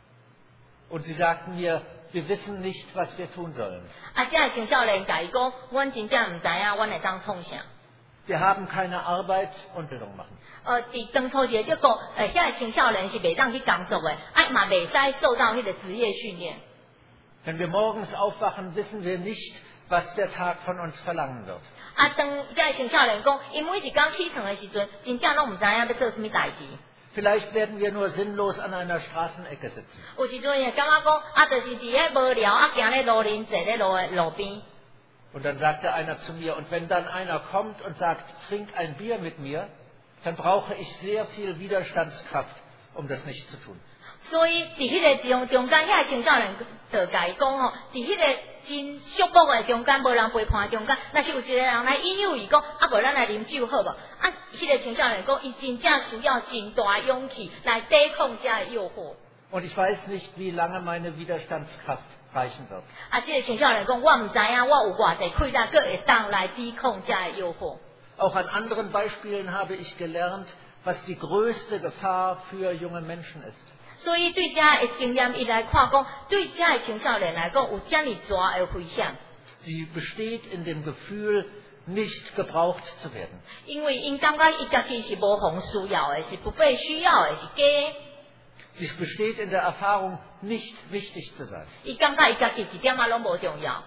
Und sie sagten mir, wir wissen nicht, was wir tun sollen. 遮的青少年甲伊讲，阮真正唔知影，阮会当创啥。 Wir haben keine Arbeit und Bildung machen. 伫当初时就讲，遐的青少年是袂当去工作的，嘛袂使受到迄个职业训练。 Wenn wir morgens aufwachen, wissen wir nicht, was der Tag von uns verlangen wird. 当遮的青少年讲，因每一天起床的时阵，真正拢唔知影要做什么代志。 Vielleicht werden wir nur sinnlos an einer Straßenecke sitzen. 有时阵会感觉讲，就是伫咧无聊，行咧路边坐咧路边。 Und dann sagte einer zu mir, und wenn dann einer kommt und sagt, trink ein Bier mit mir, dann brauche ich sehr viel Widerstandskraft, um das nicht zu tun. 所以伫迄个中间，遐青少年就甲伊讲吼，伫迄个真束缚的中间，无人陪伴的中间，若是有一个人来引诱伊讲，无咱来啉酒好无？迄个青少年讲，伊真正需要真大勇气来抵抗遮的诱惑。 Und ich weiß nicht, wie lange meine Widerstandskraft reichen wird. 这个青少年讲，我唔知影，我有偌济气力，佫会当来抵抗遮的诱惑。 Auch an anderen Beispielen habe ich gelernt, was die größte Gefahr für junge Menschen ist. 所以对遮的经验，伊来看讲，对遮的青少年来讲，有遮尔大的危险。 Sie besteht in dem Gefühl, nicht gebraucht zu werden. 因为因感觉伊家己是无互需要的，是不被需要的，是假的。 Sie besteht in der Erfahrung, nicht wichtig zu sein. 伊感觉伊家己一点仔拢无重要。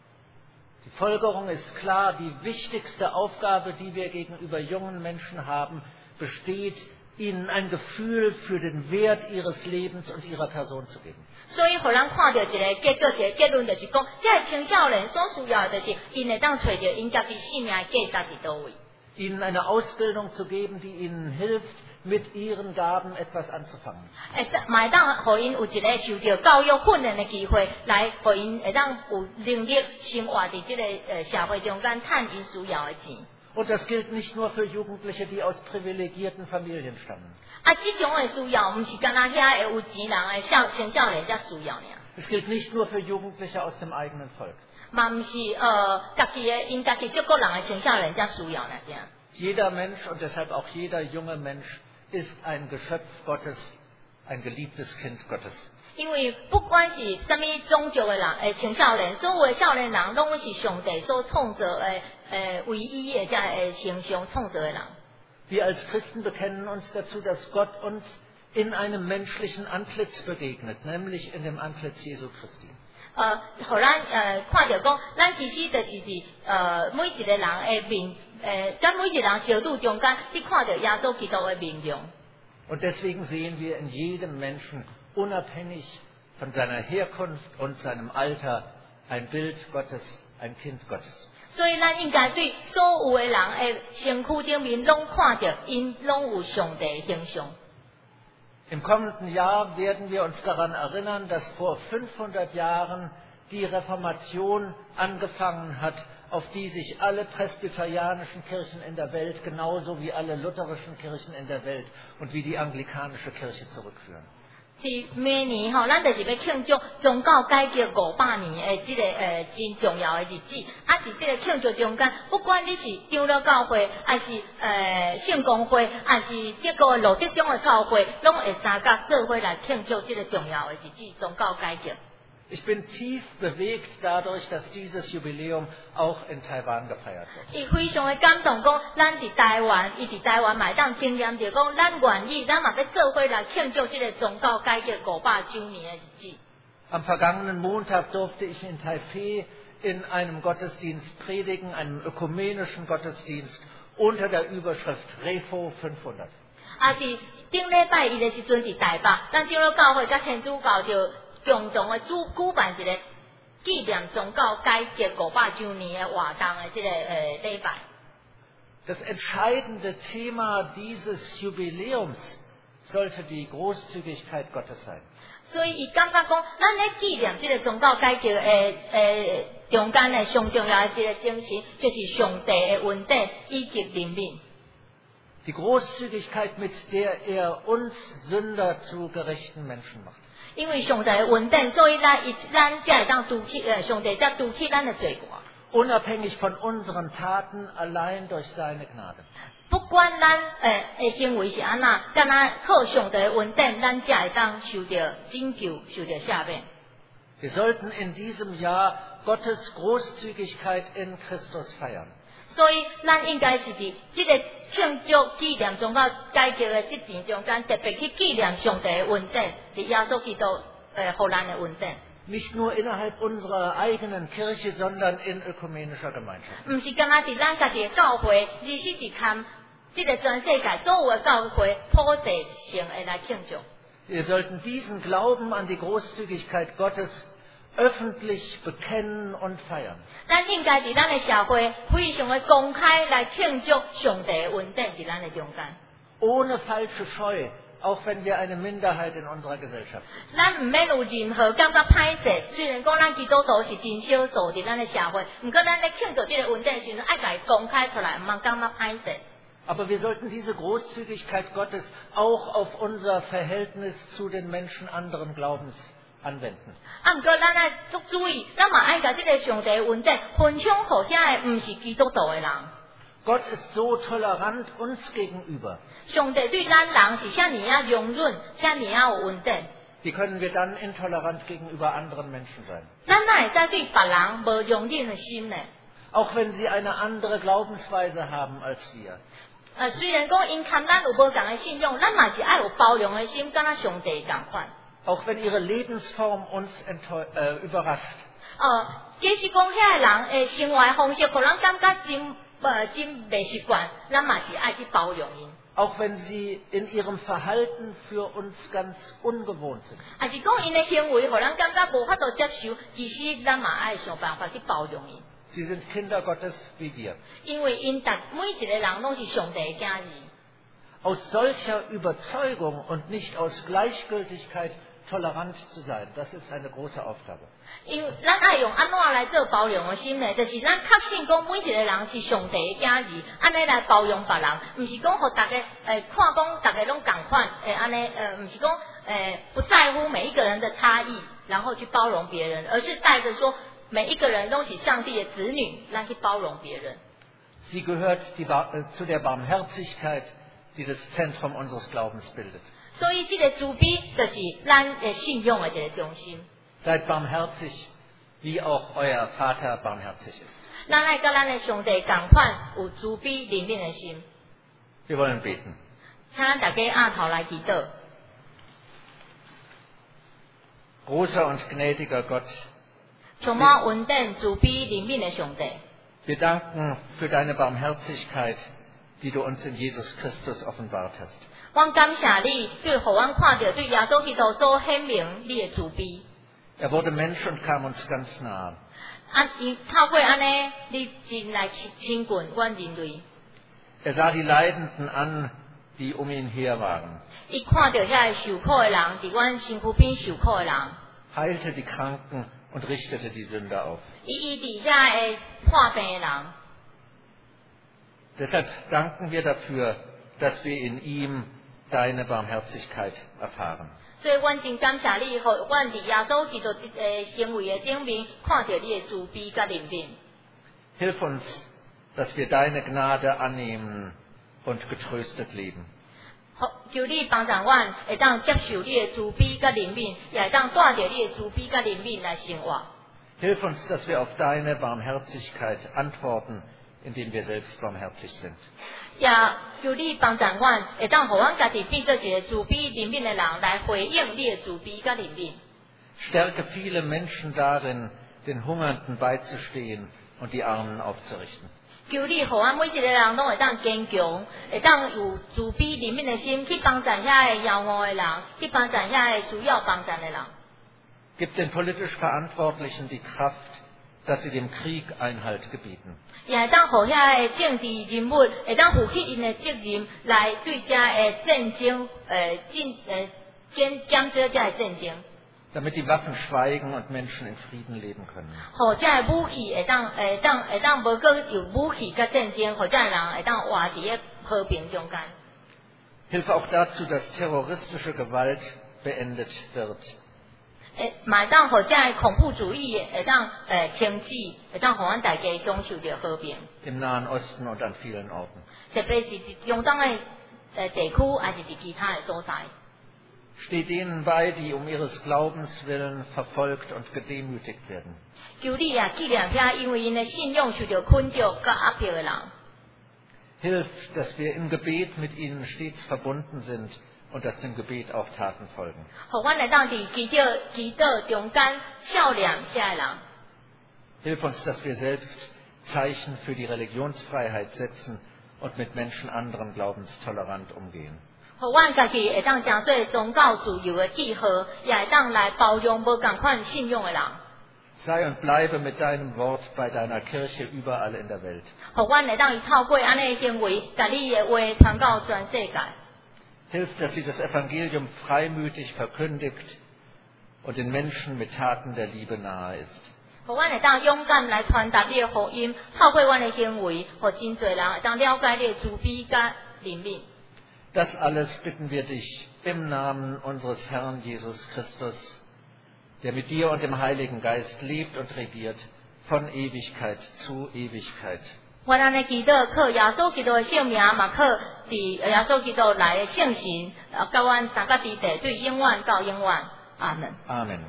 Die Folgerung ist klar, die wichtigste Aufgabe, die wir gegenüber jungen Menschen haben, besteht, ihnen ein Gefühl für den Wert ihres Lebens und ihrer Person zu geben. 所以，互咱看到一个结果，一个结论就是讲，这青少年所需要的就是，因会当找到因家己生命的价值伫倒位。 Ihnen eine Ausbildung zu geben, die ihnen hilft, mit ihren Gaben etwas anzufangen. 嘛会当互因有一个受到教育训练的机会，来互因会当有能力生活伫这个社会中间，赚因需要的钱。 Und das gilt nicht nur für Jugendliche, die aus privilegierten Familien stammen. 这种的需要，唔是干那遐有钱人的青少年才需要呢。 Es gilt nicht nur für Jugendliche aus dem eigenen Volk. 嘛唔是家己的因家己这个人的青少年才需要呢，这样。 Jeder Mensch und deshalb auch jeder junge Mensch ist ein Geschöpf Gottes, ein geliebtes Kind Gottes. 因为不管是什么种族的人，青少年，所有的少年人，拢是上帝所创造的，唯一的这形象创造的人。 Wir als Christen bekennen uns dazu, dass Gott uns in einem menschlichen Antlitz begegnet, nämlich in dem Antlitz Jesu Christi. 互咱看到讲，咱其实就是每一个人的面，甲每一个人相处中间，你看到耶稣基督的面容。 Und deswegen sehen wir in jedem Menschen, unabhängig von seiner Herkunft und seinem Alter, ein Bild Gottes, ein Kind Gottes. 所以咱应该对所有的人的身躯顶面，拢看到因拢有上帝的形象。 Im kommenden Jahr werden wir uns daran erinnern, dass vor 500 Jahren die Reformation angefangen hat, auf die sich alle presbyterianischen Kirchen in der Welt genauso wie alle lutherischen Kirchen in der Welt und wie die anglikanische Kirche zurückführen. 是明年吼，咱就是要庆祝宗教改革500年的这个真重要的日子。是这个庆祝中间，不管你是长老教会，还是圣公会，还是这个路德宗的教会，拢会参加做伙来庆祝这个重要的日子——宗教改革。 Ich bin tief bewegt dadurch, dass dieses Jubiläum auch in Taiwan gefeiert wird. 伊非常的感动，讲咱伫台湾，伊伫台湾嘛当经验着讲，咱愿意，咱嘛要做伙来庆祝这个宗教改革500周年的日子。 Am vergangenen Montag durfte ich in Taipei in einem Gottesdienst predigen, einem ökumenischen Gottesdienst unter der Überschrift Refo 500. 伫顶礼拜一的时阵伫台北，咱长老教会甲天主教就共同的举办一个纪念宗教改革500周年的活动的这个礼拜。 Das entscheidende Thema dieses Jubiläums sollte die Großzügigkeit Gottes sein. 所以伊感觉讲，咱咧纪念这个宗教改革中间的上重要的一个精神，就是上帝的恩典以及怜悯。 Die Großzügigkeit, mit der uns Sünder zu gerechten Menschen macht. 因为上帝的恩典，所以咱才会当拄起上帝才拄起咱的罪过。 Unabhängig von unseren Taten, allein durch seine Gnade. 不管咱的行为是安那，敢若靠上帝的恩典，咱才会当受到拯救，受到赦免。 Wir sollten in diesem Jahr Gottes Großzügigkeit in Christus feiern. 所以，咱应该是伫这个庆祝纪念宗教改革的这年中间，特别去纪念上帝的恩典，伫耶稣基督互咱的恩典。 Nicht nur innerhalb unserer eigenen Kirche, sondern in ökumenischer Gemeinschaft. 唔是干那伫咱家己的教会，而是伫看这个全世界所有的教会普世性的来庆祝。 Wir sollten diesen Glauben an die Großzügigkeit Gottes öffentlich bekennen und feiern. 咱应该伫咱的社会非常的公开来庆祝上帝的恩典伫咱的中间。 Ohne falsche Scheu, auch wenn wir eine Minderheit in unserer Gesellschaft sind. 咱唔免有任何感觉歹势，虽然讲咱基督徒是真少数伫咱的社会，不过咱咧庆祝这个恩典时阵，爱甲伊公开出来，唔通感觉歹势。 Aber wir sollten diese Großzügigkeit Gottes auch auf unser Verhältnis zu den Menschen anderen Glaubens anwenden. 不过咱爱足注意，咱嘛爱甲这个上帝的恩典分享互遐的，唔是基督徒的人。 Gott ist so tolerant uns gegenüber. 上帝对咱人是遐尼啊容忍，遐尼啊有恩典。 Wie können wir dann intolerant gegenüber anderen Menschen sein? 咱哪会使对别人无容忍的心呢？ Auch wenn sie eine andere Glaubensweise haben als wir. 虽然讲因看咱有无共的信仰，咱嘛是爱有包容的心，敢若上帝共款。 Auch wenn ihre Lebensform uns überrascht. 即使讲遐人的生活方式，互人感觉真袂习惯，咱嘛是爱去包容因。 Auch wenn sie in ihrem Verhalten für uns ganz ungewohnt sind. 还是讲因的行为，互人感觉无法度接受，其实咱嘛爱想办法去包容因。 Sie sind Kinder Gottes wie wir. 因为因每一个人拢是上帝的囝儿。 Aus solcher Überzeugung und nicht aus Gleichgültigkeit tolerant zu sein, das ist eine große Aufgabe. 因为咱爱用安怎来做包容的心呢？就是咱确信讲每一个人是上帝的囝儿，安尼来包容别人，唔是讲互大家看讲大家拢共款，安尼唔是讲不在乎每一个人的差异，然后去包容别人，而是带着说每一个人都是上帝的子女，来去包容别人。 Sie gehört zu der Barmherzigkeit, die das Zentrum unseres Glaubens bildet. 所以这个慈悲就是咱的信仰的一个中心。 Seid barmherzig, wie auch euer Vater barmherzig ist. 咱爱甲咱的上帝共款，有慈悲怜悯的心。 Wir wollen beten. 请咱大家按头来祈祷。 Großer und gnädiger Gott, 充满恩典、慈悲、怜悯的上帝。 wir danken für deine Barmherzigkeit, die du uns in Jesus Christus offenbart hast. 我感谢你，对互阮看到对耶稣基督所显明你的慈悲。 Er wurde Mensch und kam uns ganz nah. 透过安尼，你真来亲近阮人类。 Er sah die Leidenden an, die um ihn her waren. 伊看到遐受苦的人，伫阮身躯边受苦的人。 Heilte die Kranken und richtete die Sünder auf. 伊医治遐的患病的人。 Deshalb danken wir dafür, dass wir in ihm deine Barmherzigkeit erfahren. 所以，阮真感谢你，互阮伫耶稣基督行为的顶面，看到你的慈悲甲怜悯。 Hilf uns, dass wir deine Gnade annehmen und getröstet leben. 求你帮助阮，会当接受你的慈悲甲怜悯，也会当带着你的慈悲甲怜悯来生活。 Hilf uns, dass wir auf deine Barmherzigkeit antworten, indem wir selbst barmherzig sind. 也求你帮助阮，会当互阮家己变做一个慈悲怜悯的人，来回应你的慈悲甲怜悯。 Stärke viele Menschen darin, den Hungernden beizustehen und die Armen aufzurichten. 求你互阮每一个人拢会当坚强，会当有慈悲怜悯的心，去帮助遐个枵饿的人，去帮助遐个需要帮助的人。 Gib den politisch Verantwortlichen die Kraft, dass sie dem Krieg Einhalt gebieten. 也会当互遐个政治人物会当负起因的责任，来对遮个战争减少遮个战争。 Damit die Waffen schweigen und Menschen in Frieden leben können. 互遮个武器会当无搁有武器甲战争，互遮个人会当活伫个和平中间。 Hilfe auch dazu, dass terroristische Gewalt beendet wird 嘛会当互这恐怖主义会当停止，会当互阮大家享受到和平。 Im Nahen Osten und an vielen Orten. 特别是中东的地区，还是伫其他的所在。 Steht denen bei, die ihres Glaubens willen verfolgt und gedemütigt werden. 求你啊，纪念遐因为因的信仰受到困辱甲压迫的人。 Hilf, dass wir im Gebet mit ihnen stets verbunden sind und dass dem Gebet auch Taten folgen. 互阮会当伫祈祷中间笑脸遐的人。 Hilf uns, dass wir selbst Zeichen für die Religionsfreiheit setzen und mit Menschen anderen Glaubens tolerant umgehen. 互阮家己会当成做宗教自由的记号，也会当来包容无共款信仰的人。 Sei und bleibe mit deinem Wort bei deiner Kirche überall in der Welt. 互阮会当以透过安尼的行为，甲你的话传到全世界。 Hilf, dass sie das Evangelium freimütig verkündigt und den Menschen mit Taten der Liebe nahe ist. 互阮会当勇敢来传达你的福音，透过阮的行为，互真侪人会当了解你的慈悲甲怜悯。 Das alles bitten wir dich im Namen unseres Herrn Jesus Christus, der mit dir und dem Heiligen Geist lebt und regiert von Ewigkeit zu Ewigkeit. 阮安尼祈祷，靠耶稣基督的圣名，嘛靠伫耶稣基督来的圣神，甲阮大家伫地对永远到永远。阿门。 阿门。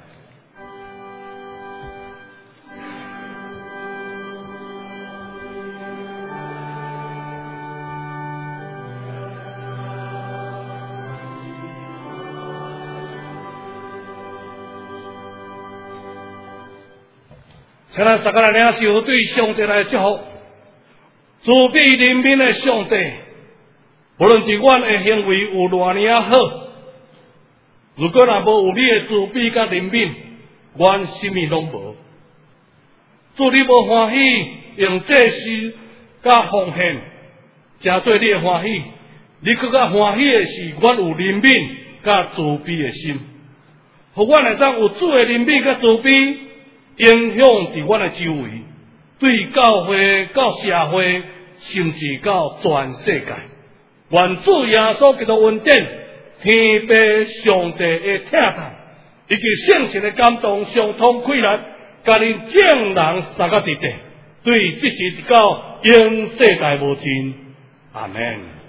请咱大家来领受对上帝来祝福，慈悲怜悯的上帝，无论伫阮的行为有偌尔啊好，如果若无有你的慈悲甲怜悯，阮什么拢无。主你无欢喜用这事甲奉献，诚做你的欢喜，你更较欢喜的是阮有怜悯甲慈悲的心，互阮会当有主的怜悯甲慈悲。影响伫阮的周围，对教会、到社会，甚至到全世界。愿主耶稣基督恩典、天父上帝的疼爱，以及圣神的感动，相通开来，甲恁众人三个伫地，对这是一到永世界无尽。阿门。